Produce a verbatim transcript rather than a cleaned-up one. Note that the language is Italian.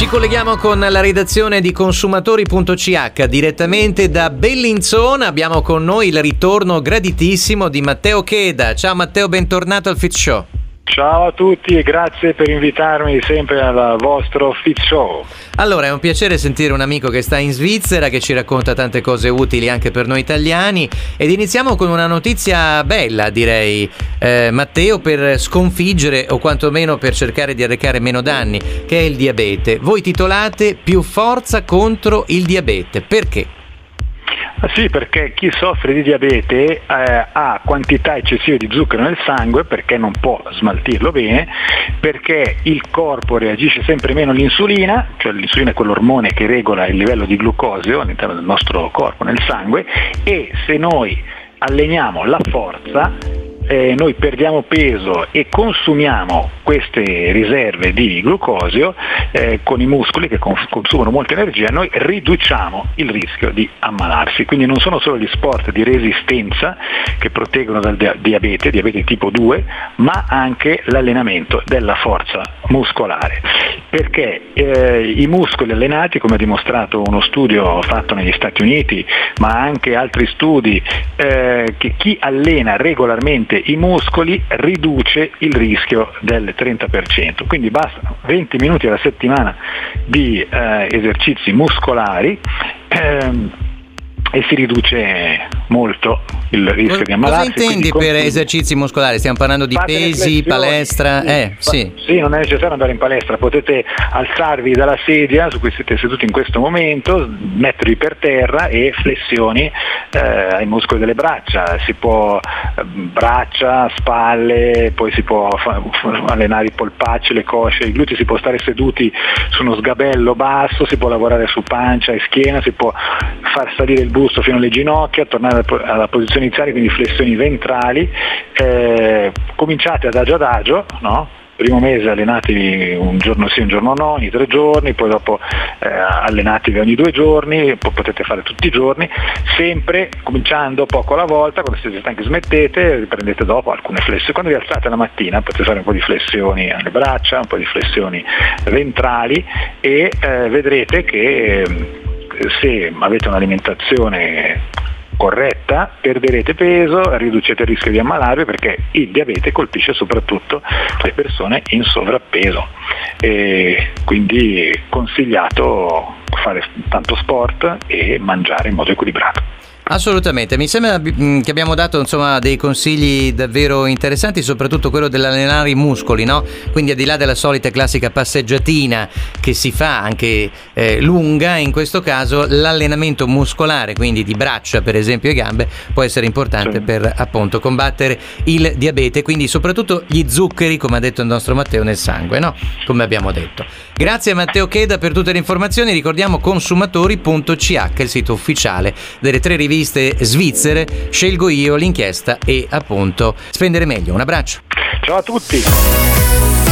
Ci colleghiamo con la redazione di consumatori punto c h direttamente da Bellinzona. Abbiamo con noi il ritorno graditissimo di Matteo Cheda. Ciao Matteo, bentornato al Fit Show. Ciao a tutti e grazie per invitarmi sempre al vostro Fit Show. Allora, è un piacere sentire un amico che sta in Svizzera, che ci racconta tante cose utili anche per noi italiani, ed iniziamo con una notizia bella, direi, eh, Matteo, per sconfiggere o quantomeno per cercare di arrecare meno danni, che è il diabete. Voi titolate "Più forza contro il diabete". Perché? Ah, sì, perché chi soffre di diabete eh, ha quantità eccessive di zucchero nel sangue perché non può smaltirlo bene, perché il corpo reagisce sempre meno all'insulina, cioè l'insulina è quell'ormone che regola il livello di glucosio all'interno del nostro corpo, nel sangue, e se noi alleniamo la forza, Eh, noi perdiamo peso e consumiamo queste riserve di glucosio eh, con i muscoli che cons- consumano molta energia, noi riduciamo il rischio di ammalarsi. Quindi non sono solo gli sport di resistenza che proteggono dal dia- diabete, diabete tipo due, ma anche l'allenamento della forza muscolare, perché eh, i muscoli allenati, come ha dimostrato uno studio fatto negli Stati Uniti, ma anche altri studi, eh, che chi allena regolarmente i muscoli riduce il rischio del trenta per cento, quindi bastano venti minuti alla settimana di eh, esercizi muscolari ehm, e si riduce molto il rischio Cosa di ammalarsi. Cosa intendi per continui. esercizi muscolari? Stiamo parlando di Fate pesi, palestra? Sì, Eh, sì. sì, non è necessario andare in palestra, potete alzarvi dalla sedia su cui siete seduti in questo momento, mettervi per terra e flessioni eh, ai muscoli delle braccia. Si può eh, braccia, spalle, poi si può fa- allenare i polpacci, le cosce, i glutei, si può stare seduti su uno sgabello basso, si può lavorare su pancia e schiena, si può far salire il busto fino alle ginocchia, tornare alla posizione iniziale, quindi flessioni ventrali. Eh, cominciate adagio adagio, no? Primo mese allenatevi un giorno sì, un giorno no, ogni tre giorni, poi dopo eh, allenatevi ogni due giorni, poi potete fare tutti i giorni, sempre cominciando poco alla volta. Quando siete stanchi smettete, riprendete dopo alcune flessioni. Quando vi alzate la mattina potete fare un po' di flessioni alle braccia, un po' di flessioni ventrali e eh, vedrete che eh, se avete un'alimentazione corretta perderete peso, riducete il rischio di ammalarvi, perché il diabete colpisce soprattutto le persone in sovrappeso, e quindi è consigliato fare tanto sport e mangiare in modo equilibrato. Assolutamente, mi sembra che abbiamo dato insomma dei consigli davvero interessanti, soprattutto quello dell'allenare i muscoli, no? Quindi al di là della solita classica passeggiatina che si fa anche eh, lunga, in questo caso l'allenamento muscolare, quindi di braccia per esempio e gambe, può essere importante, sì, per appunto combattere il diabete, quindi soprattutto gli zuccheri, come ha detto il nostro Matteo, nel sangue, no? Come abbiamo detto. Grazie a Matteo Cheda per tutte le informazioni. Ricordiamo consumatori punto c h, il sito ufficiale delle tre riviste svizzere. Scelgo io l'inchiesta e appunto spendere meglio. Un abbraccio. Ciao a tutti.